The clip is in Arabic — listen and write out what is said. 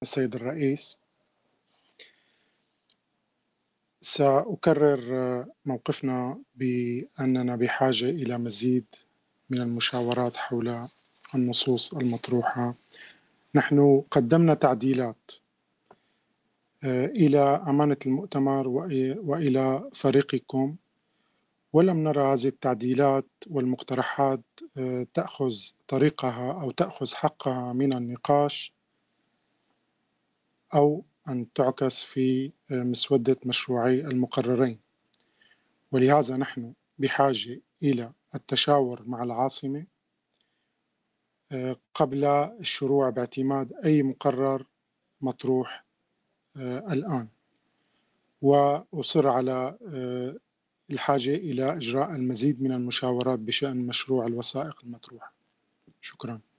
السيد الرئيس، سأكرر موقفنا بأننا بحاجة إلى مزيد من المشاورات حول النصوص المطروحة. نحن قدمنا تعديلات إلى أمانة المؤتمر وإلى فريقكم، ولم نرى هذه التعديلات والمقترحات تأخذ طريقها أو تأخذ حقها من النقاش أو أن تعكس في مسودة مشروعي المقررين. ولهذا نحن بحاجة إلى التشاور مع العاصمة قبل الشروع باعتماد أي مقرر مطروح الآن، وأصر على الحاجة إلى إجراء المزيد من المشاورات بشأن مشروع الوثائق المطروحة. شكرا.